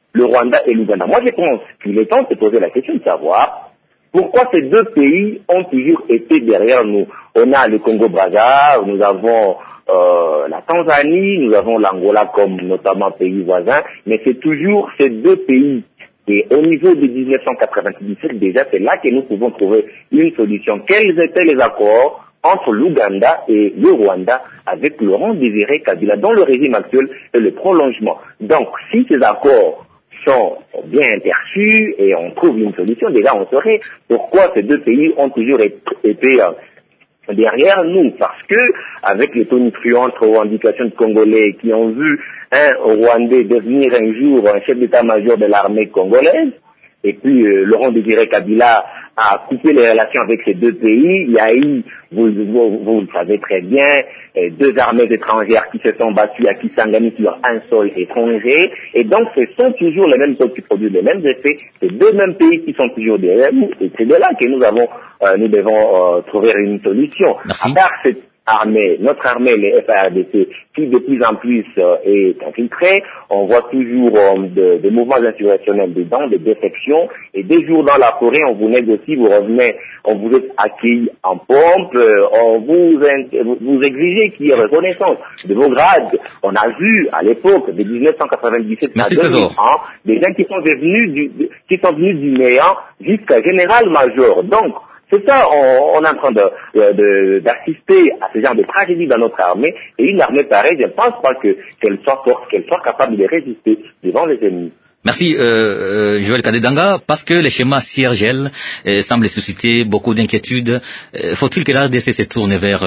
le Rwanda et l'Ouganda. Moi, je pense qu'il est temps de se poser la question de savoir pourquoi ces deux pays ont toujours été derrière nous. On a le Congo-Brazza, nous avons euh, la Tanzanie, nous avons l'Angola comme notamment pays voisin, mais c'est toujours ces deux pays. Et au niveau de dix-neuf cent quatre-vingt-dix-sept, déjà, c'est là que nous pouvons trouver une solution. Quels étaient les accords entre l'Ouganda et le Rwanda avec Laurent Désiré Kabila, dont le régime actuel est le prolongement. Donc, si ces accords sont bien perçus et on trouve une solution, déjà on saurait pourquoi ces deux pays ont toujours été euh, derrière nous, parce que avec les tonitruantes revendications de Congolais qui ont vu un Rwandais devenir un jour un chef d'état-major de l'armée congolaise, et puis euh, Laurent Désiré Kabila a coupé les relations avec ces deux pays. Il y a eu, vous, vous, vous le savez très bien, euh, deux armées étrangères qui se sont battues à Kisangani sur un sol étranger, et donc ce sont toujours les mêmes peuples qui produisent les mêmes effets, ces deux mêmes pays qui sont toujours derrière nous, et c'est de là que nous avons, euh, nous devons euh, trouver une solution. Merci. À part cette armée, notre armée, les F A R D C, qui de plus en plus euh, est infiltrée, on voit toujours euh, de, de mouvements insurrectionnels dedans, des défections, et des jours dans la forêt, on vous négocie, vous revenez, on vous est accueilli en pompe, euh, on vous, vous, vous exigez qu'il y ait reconnaissance de vos grades. On a vu à l'époque de dix-neuf cent quatre-vingt-dix-sept à deux mille un, des gens qui sont devenus du, qui sont venus du néant jusqu'à général-major. Donc, c'est ça, on, on est en train de, de, d'assister à ce genre de tragédie dans notre armée, et une armée pareille, je ne pense pas que, qu'elle soit forte, qu'elle soit capable de résister devant les ennemis. Merci euh, euh, Joël Kadedanga, parce que les schémas C I R G L euh, semblent susciter beaucoup d'inquiétudes. Euh, faut-il que la R D C se tourne vers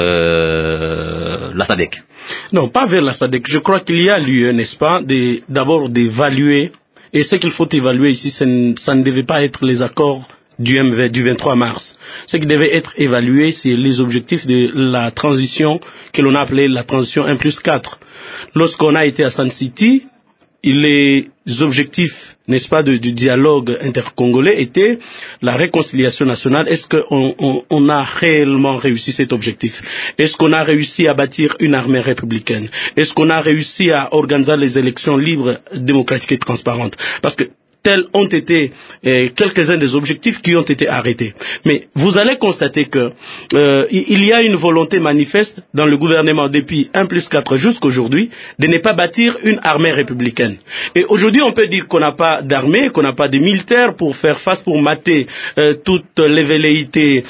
euh, la S A D C? Non, pas vers la S A D C. Je crois qu'il y a lieu, n'est-ce pas, de, d'abord d'évaluer, et ce qu'il faut évaluer ici, ça ne, ça ne devait pas être les accords du, M V, du vingt-trois mars. Ce qui devait être évalué, c'est les objectifs de la transition que l'on a appelée la transition un plus quatre. Lorsqu'on a été à Sun City, les objectifs, n'est-ce pas, de, du dialogue intercongolais étaient la réconciliation nationale. Est-ce qu'on on, on a réellement réussi cet objectif? Est-ce qu'on a réussi à bâtir une armée républicaine? Est-ce qu'on a réussi à organiser les élections libres, démocratiques et transparentes? Parce que tels ont été euh, quelques-uns des objectifs qui ont été arrêtés. Mais vous allez constater que euh, il y a une volonté manifeste dans le gouvernement depuis un plus quatre jusqu'aujourd'hui de ne pas bâtir une armée républicaine. Et aujourd'hui, on peut dire qu'on n'a pas d'armée, qu'on n'a pas de militaires pour faire face, pour mater euh, toutes les velléités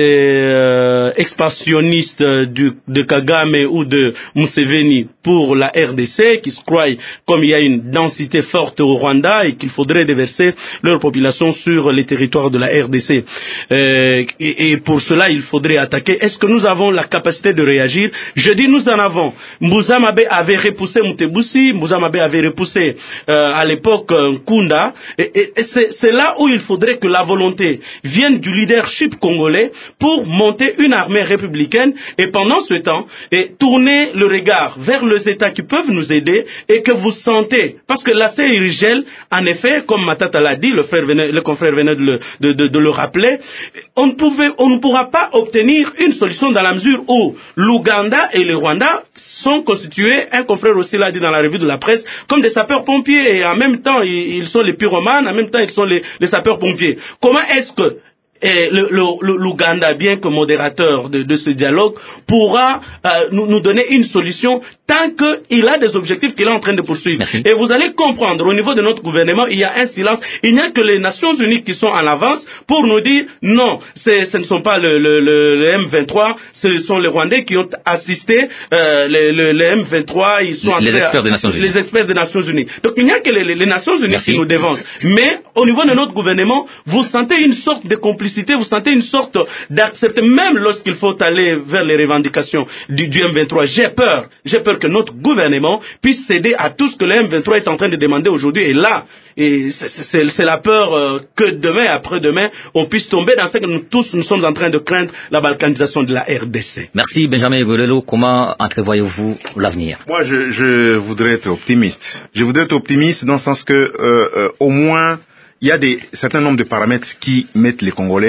euh, expansionnistes du, de Kagame ou de Museveni pour la R D C, qui se croient comme il y a une densité forte au Rwanda et qu'il faudrait déverser leur population sur les territoires de la R D C. Euh, et, et pour cela, il faudrait attaquer. Est-ce que nous avons la capacité de réagir? Je dis nous en avons. Mbouza Mabe avait repoussé Mutebussi, Mbouza Mabe avait repoussé euh, à l'époque Nkunda. Et, et, et c'est, c'est là où il faudrait que la volonté vienne du leadership congolais pour monter une armée républicaine et pendant ce temps, et tourner le regard vers les États qui peuvent nous aider et que vous sentez. Parce que la C I R G L, en effet, comme Matata l'a dit, le, frère venait, le confrère venait de le, de, de, de le rappeler, on ne, pouvait, on ne pourra pas obtenir une solution dans la mesure où l'Ouganda et le Rwanda sont constitués, un confrère aussi l'a dit dans la revue de la presse, comme des sapeurs-pompiers, et en même temps ils sont les pyromanes, en même temps ils sont les, les sapeurs-pompiers. Comment est-ce que et le, le, l'Ouganda, bien que modérateur de, de ce dialogue, pourra euh, nous, nous donner une solution tant qu'il a des objectifs qu'il est en train de poursuivre. Merci. Et vous allez comprendre, au niveau de notre gouvernement, il y a un silence. Il n'y a que les Nations Unies qui sont en avance pour nous dire non, c'est, ce ne sont pas le, le, le, le M vingt-trois, ce sont les Rwandais qui ont assisté euh, le, le, le M vingt-trois. Ils sont les, les experts des Nations Unies. Les experts des Nations Unies. Donc il n'y a que les, les Nations Unies Merci. qui nous dévancent. Mais au niveau de notre gouvernement, vous sentez une sorte de complicité, vous sentez une sorte d'accepter, même lorsqu'il faut aller vers les revendications du, du M vingt-trois. J'ai peur, j'ai peur que notre gouvernement puisse céder à tout ce que le M vingt-trois est en train de demander aujourd'hui. Et là, et c'est, c'est, c'est la peur euh, que demain, après-demain, on puisse tomber dans ce que nous tous nous sommes en train de craindre, la balkanisation de la R D C. Merci Benjamin Golelo. Comment entrevoyez-vous l'avenir? Moi, je, je voudrais être optimiste. Je voudrais être optimiste dans le sens que, euh, euh, au moins, il y a des certain nombre de paramètres qui mettent les Congolais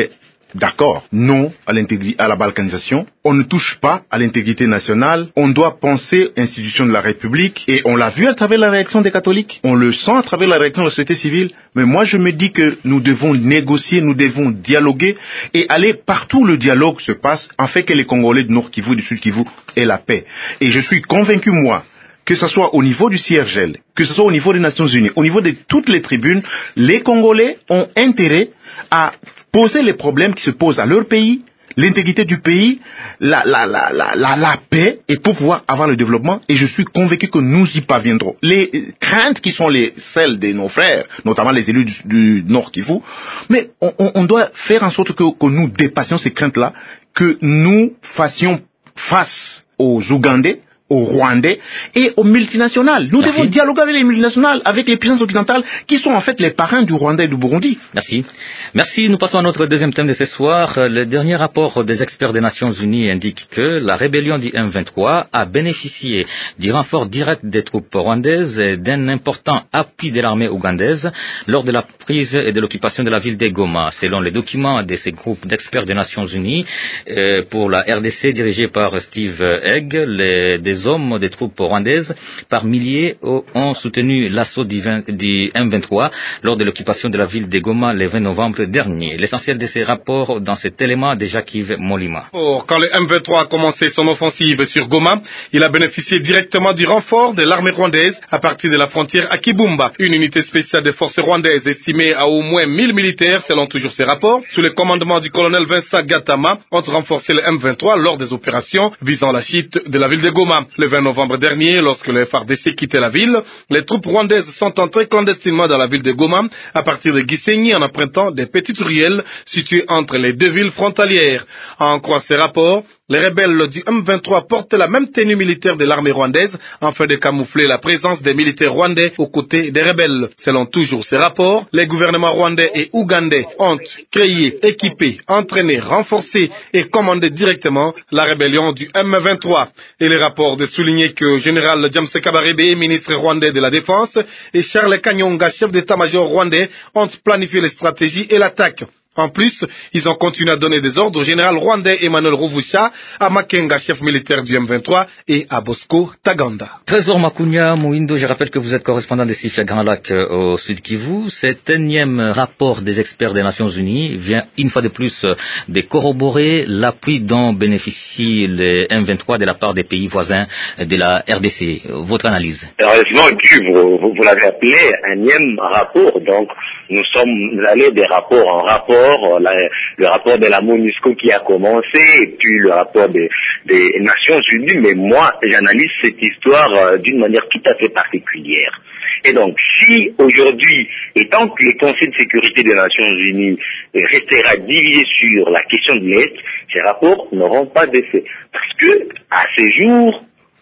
D'accord, non à l'intégrité, à la balkanisation. On ne touche pas à l'intégrité nationale. On doit penser institution de la République. Et on l'a vu à travers la réaction des catholiques. On le sent à travers la réaction de la société civile. Mais moi, je me dis que nous devons négocier, nous devons dialoguer et aller partout où le dialogue se passe, afin que les Congolais du Nord Kivu et du Sud Kivu aient la paix. Et je suis convaincu, moi, que ce soit au niveau du C I R G L, que ce soit au niveau des Nations Unies, au niveau de toutes les tribunes, les Congolais ont intérêt à poser les problèmes qui se posent à leur pays, l'intégrité du pays, la, la, la, la, la, la paix, et pour pouvoir avoir le développement. Et je suis convaincu que nous y parviendrons. Les craintes qui sont les celles de nos frères, notamment les élus du, du Nord Kivu, mais on, on, on doit faire en sorte que, que nous dépassions ces craintes-là, que nous fassions face aux Ougandais, aux Rwandais et aux multinationales. Nous Merci. devons dialoguer avec les multinationales, avec les puissances occidentales, qui sont en fait les parrains du Rwanda et du Burundi. Merci. Merci. Nous passons à notre deuxième thème de ce soir. Le dernier rapport des experts des Nations Unies indique que la rébellion du M vingt-trois a bénéficié du renfort direct des troupes rwandaises et d'un important appui de l'armée ougandaise lors de la prise et de l'occupation de la ville de Goma. Selon les documents de ces groupes d'experts des Nations Unies, euh, pour la R D C dirigée par Steve Egg, les, des hommes des troupes rwandaises par milliers ont soutenu l'assaut du, du M vingt-trois lors de l'occupation de la ville de Goma le vingt novembre dernier. L'essentiel de ces rapports dans cet élément de Jacques-Yves Molima. Quand le M vingt-trois a commencé son offensive sur Goma, il a bénéficié directement du renfort de l'armée rwandaise à partir de la frontière à Kibumba. Une unité spéciale des forces rwandaises estimée à au moins mille militaires, selon toujours ces rapports, sous le commandement du colonel Vincent Gatama, ont renforcé le M vingt-trois lors des opérations visant la chute de la ville de Goma. Le vingt novembre dernier, lorsque le F A R D C quittait la ville, les troupes rwandaises sont entrées clandestinement dans la ville de Goma à partir de Gisenyi en empruntant des petites ruelles situées entre les deux villes frontalières. À en croire ces rapports, les rebelles du M vingt-trois portent la même tenue militaire de l'armée rwandaise afin de camoufler la présence des militaires rwandais aux côtés des rebelles. Selon toujours ces rapports, les gouvernements rwandais et ougandais ont créé, équipé, entraîné, renforcé et commandé directement la rébellion du M vingt-trois. Et les rapports de souligner que le général James Kabarebe, ministre rwandais de la Défense, et Charles Kanyonga, chef d'état-major rwandais, ont planifié les stratégies et l'attaque. En plus, ils ont continué à donner des ordres au général rwandais Emmanuel Rovusha, à Makenga, chef militaire du M vingt-trois, et à Bosco Taganda. Trésor Makunya Mouindo, je rappelle que vous êtes correspondant de SIFIA Grand Lac au Sud Kivu. Cet énième rapport des experts des Nations Unies vient une fois de plus de corroborer l'appui dont bénéficie le M vingt-trois de la part des pays voisins de la R D C. Votre analyse? Heureusement, vous, vous, vous l'avez appelé un énième rapport, donc nous sommes allés des rapports en rapport, la, le rapport de la MONUSCO qui a commencé, et puis le rapport des, des Nations Unies, mais moi, j'analyse cette histoire euh, d'une manière tout à fait particulière. Et donc, si aujourd'hui, étant que les conseils de sécurité des Nations Unies restera divisé sur la question de l'Est, ces rapports n'auront pas d'effet. Parce que, à ces jours,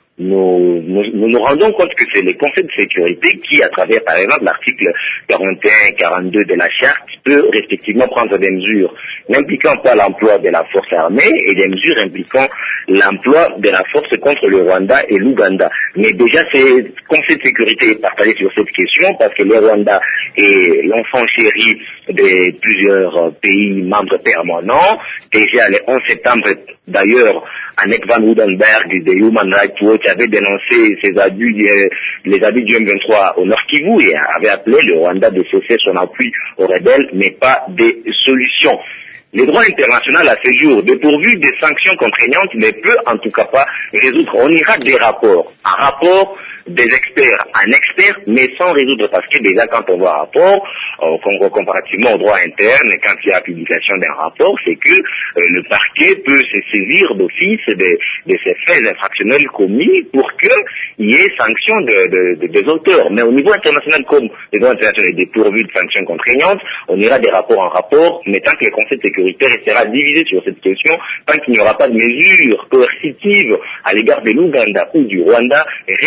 Nous nous, nous nous rendons compte que c'est les conseils de sécurité qui, à travers par exemple l'article quarante et un et quarante-deux de la charte, peut respectivement prendre des mesures n'impliquant pas l'emploi de la force armée et des mesures impliquant l'emploi de la force contre le Rwanda et l'Ouganda. Mais déjà, ces conseils de sécurité est partagé sur cette question parce que le Rwanda est l'enfant chéri de plusieurs pays membres permanents. Déjà, le onze septembre, d'ailleurs, Annette Van Woudenberg de Human Rights Watch avait dénoncé ces abus, les abus du M vingt-trois au Nord Kivu et avait appelé le Rwanda de cesser son appui aux rebelles, mais pas des solutions. Le droit international à ce jour, dépourvu des sanctions contraignantes, ne peut en tout cas pas résoudre. On ira des rapports, un rapport des experts, un expert, mais sans résoudre, parce que déjà quand on voit un rapport, euh, comparativement au droit interne, quand il y a publication d'un rapport, c'est que euh, le parquet peut se saisir d'office de, de ces faits infractionnels commis pour qu'il y ait sanction de, de, de, des auteurs. Mais au niveau international, comme le droit international est dépourvu de sanctions contraignantes, on ira des rapports en rapport, mais tant que les conseils de sécurité restera divisé sur cette question, tant qu'il n'y aura pas de mesures coercitives à l'égard de l'Ouganda ou du Rwanda, rien ne sera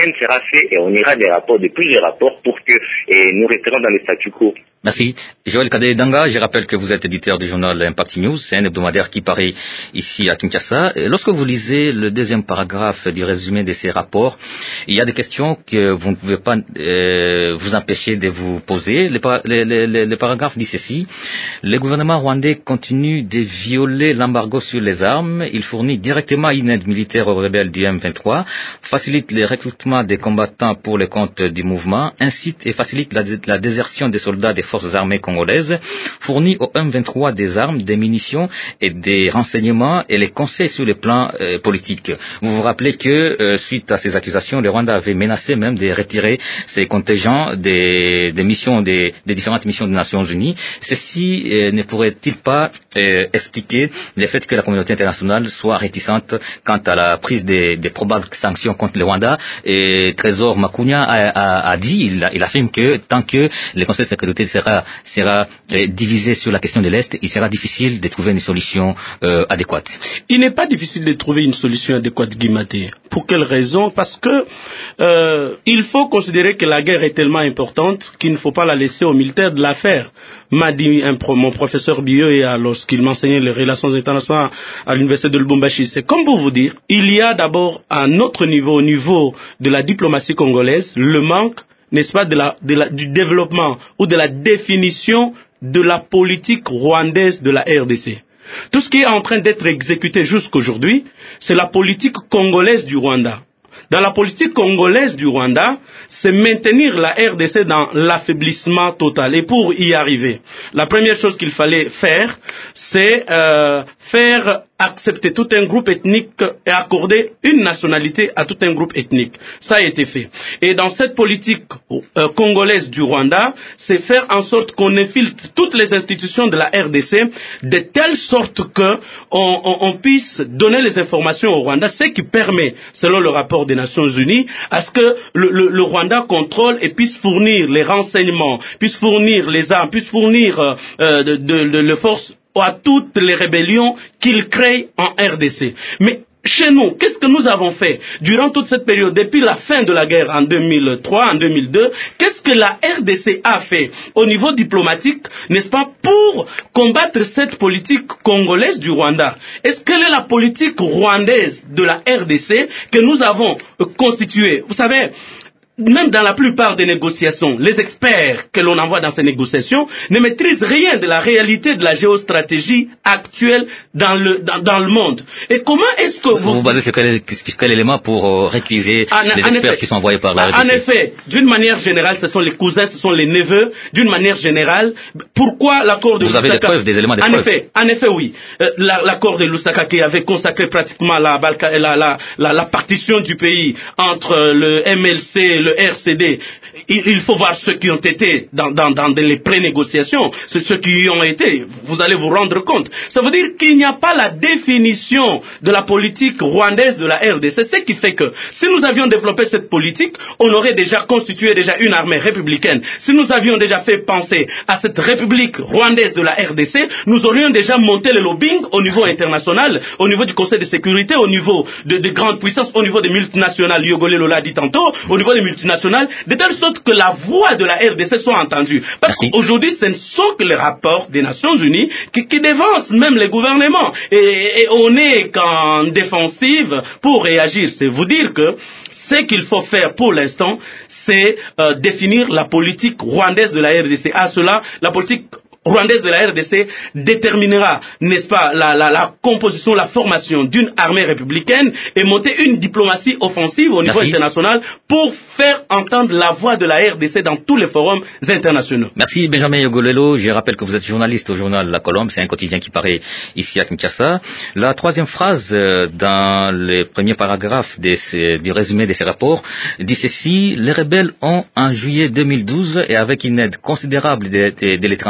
avancer et on ira des rapports, de plusieurs rapports pour que et nous resterons dans le statu quo. Merci. Joël Kadé-Danga, je rappelle que vous êtes éditeur du journal Impact News, c'est un hebdomadaire qui paraît ici à Kinshasa. Et lorsque vous lisez le deuxième paragraphe du résumé de ces rapports, il y a des questions que vous ne pouvez pas euh, vous empêcher de vous poser. Le, par le, le, le paragraphe dit ceci: le gouvernement rwandais continue de violer l'embargo sur les armes, il fournit directement une aide militaire aux rebelles du M vingt-trois, facilite le recrutement des combattants pour le compte du mouvement, incite et facilite la, la désertion des soldats des forces armées congolaises, fournit au M vingt-trois des armes, des munitions et des renseignements et les conseils sur le plan euh, politique. Vous vous rappelez que euh, suite à ces accusations, le Rwanda avait menacé même de retirer ses contingents des, des missions des, des différentes missions des Nations Unies. Ceci euh, ne pourrait-il pas euh, expliquer le fait que la communauté internationale soit réticente quant à la prise des, des probables sanctions contre le Rwanda? Et Trésor Makunya a, a, a dit, il, il affirme que tant que le Conseil de sécurité sera, sera euh, divisé sur la question de l'Est, il sera difficile de trouver une solution euh, adéquate. Il n'est pas difficile de trouver une solution adéquate, Guimaté. Pour quelle raison? Parce que euh, il faut considérer que la guerre est tellement importante qu'il ne faut pas la laisser aux militaires de la faire. M'a dit un pro, mon professeur Bioya lorsqu'il m'enseignait les relations internationales à l'université de Lubumbashi. C'est comme pour vous dire, il y a d'abord à notre niveau, au niveau de la diplomatie congolaise, le manque, n'est-ce pas, de la, de la, du développement ou de la définition de la politique rwandaise de la R D C. Tout ce qui est en train d'être exécuté jusqu'aujourd'hui, c'est la politique congolaise du Rwanda. Dans la politique congolaise du Rwanda, c'est maintenir la R D C dans l'affaiblissement total. Et pour y arriver, la première chose qu'il fallait faire, c'est euh, faire accepter tout un groupe ethnique et accorder une nationalité à tout un groupe ethnique. Ça a été fait. Et dans cette politique euh, congolaise du Rwanda, c'est faire en sorte qu'on infiltre toutes les institutions de la R D C de telle sorte que on, on, on puisse donner les informations au Rwanda, ce qui permet, selon le rapport des Nations Unies, à ce que le, le, le Rwanda contrôle et puisse fournir les renseignements, puisse fournir les armes, puisse fournir euh, de, de, de, de forces à toutes les rébellions qu'il crée en R D C. Mais chez nous, qu'est-ce que nous avons fait durant toute cette période, depuis la fin de la guerre en deux mille trois, en deux mille deux, qu'est-ce que la R D C a fait au niveau diplomatique, n'est-ce pas, pour combattre cette politique congolaise du Rwanda? Est-ce quelle est la politique rwandaise de la R D C que nous avons constituée? Vous savez, même dans la plupart des négociations, les experts que l'on envoie dans ces négociations ne maîtrisent rien de la réalité de la géostratégie actuelle dans le, dans, dans le monde. Et comment est-ce que vous... Vous vous basez sur quel, quel élément pour euh, récuser en, les en experts effet, qui sont envoyés par la R D C? En effet, d'une manière générale, ce sont les cousins, ce sont les neveux. D'une manière générale, pourquoi l'accord de Vous Lusaka... avez des preuves, des éléments de en preuves? Effet, en effet, oui. Euh, l'accord de Lusaka qui avait consacré pratiquement la, la, la, la, la partition du pays entre le M L C et le R C D. Il, il faut voir ceux qui ont été dans, dans, dans les pré-négociations, ceux qui y ont été, vous allez vous rendre compte. Ça veut dire qu'il n'y a pas la définition de la politique rwandaise de la R D C. C'est ce qui fait que si nous avions développé cette politique, on aurait déjà constitué déjà une armée républicaine. Si nous avions déjà fait penser à cette république rwandaise de la R D C, nous aurions déjà monté le lobbying au niveau international, au niveau du Conseil de sécurité, au niveau de, de grandes puissances, au niveau des multinationales, Yogolé Lola dit tantôt, au niveau des multinationales, de telle sorte que la voix de la R D C soit entendue. Parce qu'aujourd'hui, ce ne sont que les rapports des Nations Unies qui, qui dévancent même les gouvernements. Et, et on n'est qu'en défensive pour réagir. C'est vous dire que ce qu'il faut faire pour l'instant, c'est euh, définir la politique rwandaise de la R D C. À cela, la politique rwandaise de la R D C déterminera, n'est-ce pas, la, la, la composition, la formation d'une armée républicaine et monter une diplomatie offensive au niveau Merci. international pour faire entendre la voix de la R D C dans tous les forums internationaux. Merci Benjamin Yogolelo. Je rappelle que vous êtes journaliste au journal La Colombe, c'est un quotidien qui paraît ici à Kinshasa. La troisième phrase dans le premier paragraphe de ces, du résumé de ces rapports dit ceci: les rebelles ont, en juillet deux mille douze, et avec une aide considérable de, de, de l'étranger,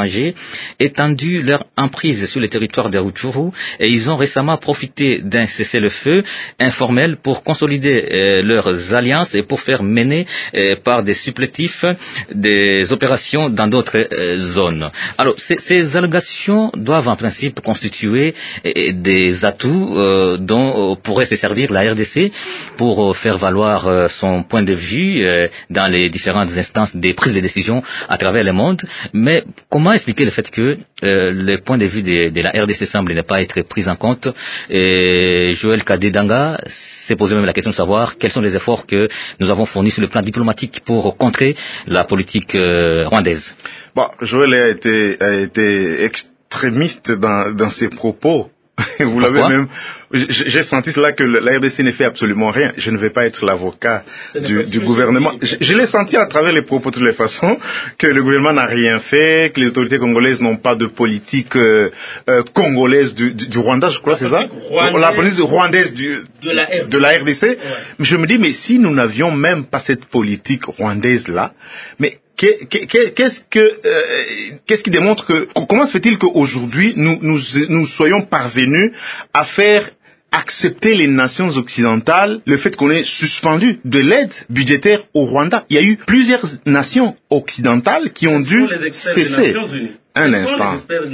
étendu leur emprise sur le territoire de Rutshuru et ils ont récemment profité d'un cessez-le-feu informel pour consolider euh, leurs alliances et pour faire mener euh, par des supplétifs des opérations dans d'autres euh, zones. Alors, ces, ces allégations doivent en principe constituer euh, des atouts euh, dont euh, pourrait se servir la R D C pour euh, faire valoir euh, son point de vue euh, dans les différentes instances des prises de décision à travers le monde. Mais comment expliquer le fait que euh, le point de vue de, de la R D C semble ne pas être pris en compte? Et Joël Kadedanga s'est posé même la question de savoir quels sont les efforts que nous avons fournis sur le plan diplomatique pour contrer la politique euh, rwandaise. Bon, Joël a été, a été extrémiste dans, dans ses propos. Vous l'avez même. J'ai senti cela que la R D C ne fait absolument rien. Je ne vais pas être l'avocat du, du gouvernement. Je, je l'ai senti à travers les propos de toutes les façons que le gouvernement n'a rien fait, que les autorités congolaises n'ont pas de politique euh, euh, congolaise du, du, du Rwanda, je crois, c'est ça? Rwandaise, la politique rwandaise du, de, la R D C. de la R D C. Ouais. Je me dis, mais si nous n'avions même pas cette politique rwandaise là, mais Qu'est-ce que euh, qu'est-ce qui démontre que comment se fait-il qu'aujourd'hui nous, nous nous soyons parvenus à faire accepter les nations occidentales le fait qu'on ait suspendu de l'aide budgétaire au Rwanda? Il y a eu plusieurs nations occidentales qui ont dû cesser. Un instant.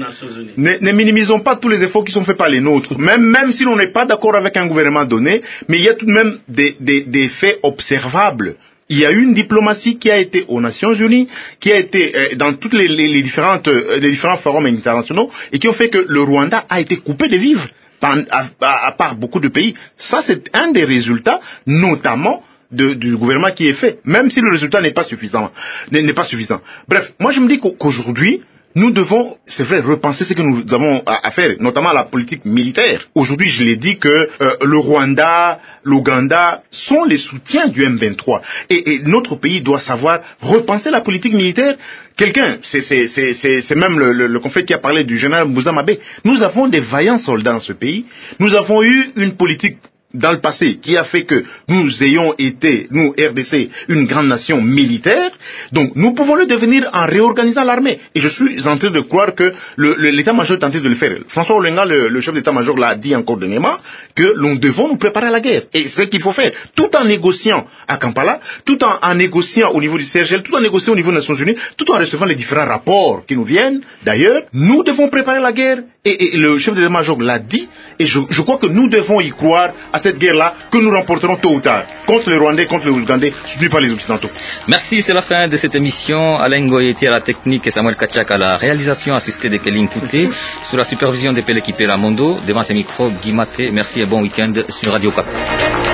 Ne, ne minimisons pas tous les efforts qui sont faits par les nôtres. Même, même si l'on n'est pas d'accord avec un gouvernement donné, mais il y a tout de même des, des, des faits observables. Il y a eu une diplomatie qui a été aux Nations Unies, qui a été euh, dans toutes les, les, les différentes, euh, les différents forums internationaux et qui ont fait que le Rwanda a été coupé de vivres par, à, à, à part beaucoup de pays. Ça, c'est un des résultats, notamment de, du gouvernement qui est fait, même si le résultat n'est pas suffisant, n'est pas suffisant. Bref, moi je me dis qu'aujourd'hui, nous devons, c'est vrai, repenser ce que nous avons à, à faire, notamment la politique militaire. Aujourd'hui, je l'ai dit que euh, le Rwanda, l'Ouganda sont les soutiens du M vingt-trois. Et, et notre pays doit savoir repenser la politique militaire. Quelqu'un, c'est, c'est, c'est, c'est, c'est même le, le, le conflit qui a parlé du général Mbusa Mabe. Nous avons des vaillants soldats dans ce pays. Nous avons eu une politique dans le passé, qui a fait que nous ayons été, nous, R D C, une grande nation militaire. Donc, nous pouvons le devenir en réorganisant l'armée. Et je suis en train de croire que le, le, l'état-major est en train de le faire. François Olenga, le, le chef d'état-major, l'a dit encore dernièrement, que nous devons nous préparer à la guerre. Et c'est ce qu'il faut faire. Tout en négociant à Kampala, tout en, en négociant au niveau du C R G L, tout en négociant au niveau des Nations Unies, tout en recevant les différents rapports qui nous viennent. D'ailleurs, nous devons préparer la guerre. Et, et le chef d'état-major l'a dit. Et je, je crois que nous devons y croire à cette guerre-là que nous remporterons tôt ou tard contre les Rwandais, contre les Ougandais, soutenus par les Occidentaux. Merci, c'est la fin de cette émission. Alain Goyeti à la technique et Samuel Kachak à la réalisation, assisté de Kéline Kouté, sous la supervision de Pelekipé Lamondo. Devant ces micros, Guy Maté, merci et bon week-end sur Radio Cap.